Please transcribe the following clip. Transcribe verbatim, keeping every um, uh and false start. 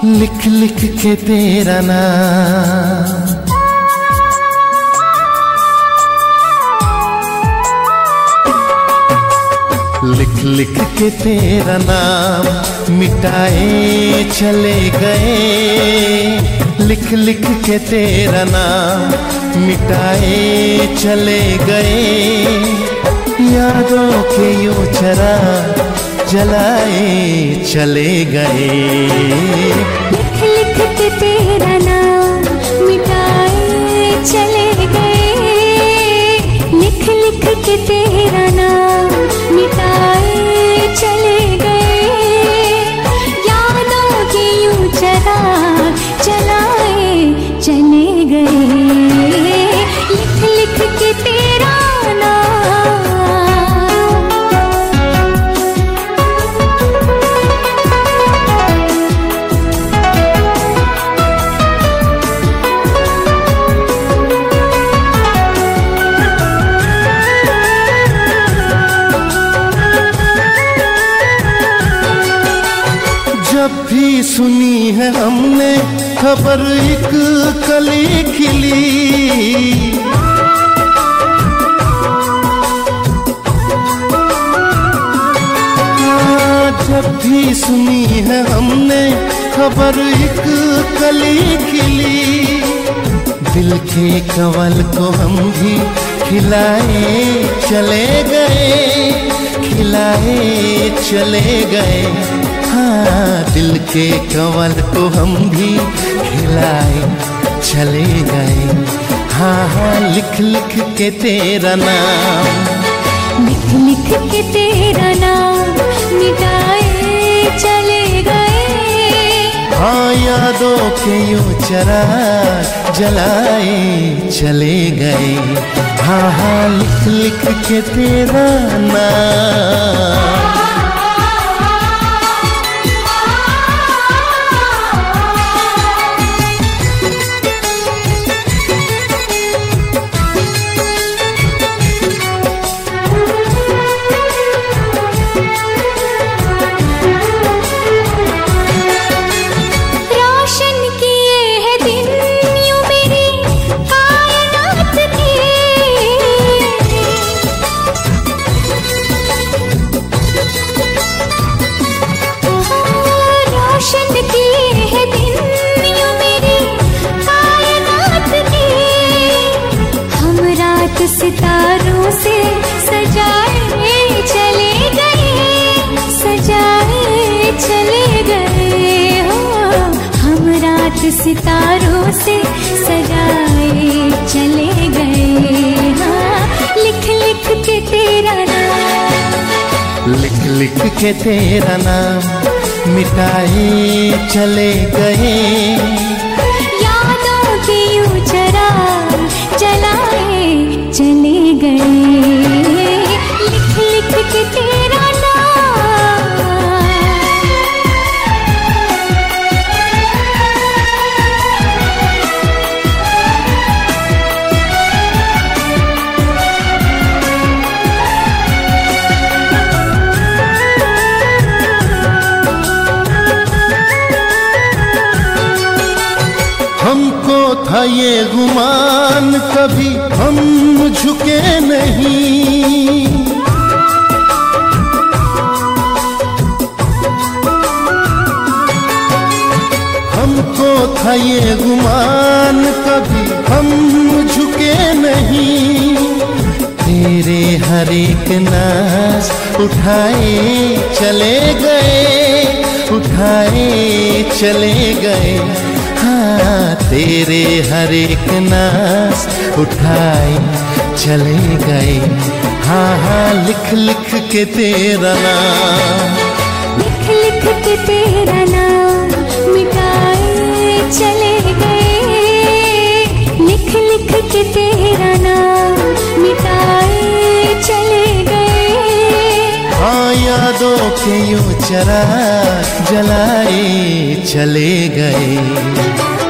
लिख लिख के तेरा नाम, लिख लिख के तेरा नाम मिटाए चले गए। लिख लिख के तेरा नाम मिटाए चले गए। यादों के यूं चरा जलाए चले गए। लिख लिख के तेरा नाम मिटाए चले गए। लिख लिख के तेरा नाम मिटाए चले गए। यादों के यूं चरा जलाए चले गए। लिख लिख के तेरा नाम। जब भी सुनी है हमने खबर एक कली खिली, जब भी सुनी है हमने खबर एक कली खिली। दिल के कंवल को हम भी खिलाए चले गए, खिलाए चले गए। हाँ, दिल के कंवल को हम भी खिलाए चले गए। हाँ हाँ, लिख लिख के तेरा नाम, लिख लिख के तेरा नाम मिटाए चले गए। हाँ, यादों के यूं चरा जलाए चले गए। हाँ हाँ, लिख लिख के तेरा नाम। सितारों से सजाए चले गए, सजाए चले गए। हो हम रात सितारों से सजाए चले गए। हाँ, लिख लिख के तेरा नाम, लिख लिख के तेरा नाम मिटाए चले गए। यादों के यूं चरा जलाए चले गए। लिख लिख के तेरा नाम। हमको था ये गुमान कभी हम झुके नहीं। हमको था ये गुमान कभी हम झुके नहीं। तेरे हर एक नाज उठाए चले गए, उठाए चले गए। हाँ, तेरे हर एक नाज उठाए चले गए। हाँ हाँ, लिख लिख के तेरा नाम, लिख लिख के तेरा नाम मिटाए चले गए। लिख लिख के तेरा नाम मिटाए चले गए। हाँ, यादों के यूं चरा जलाए चले गए।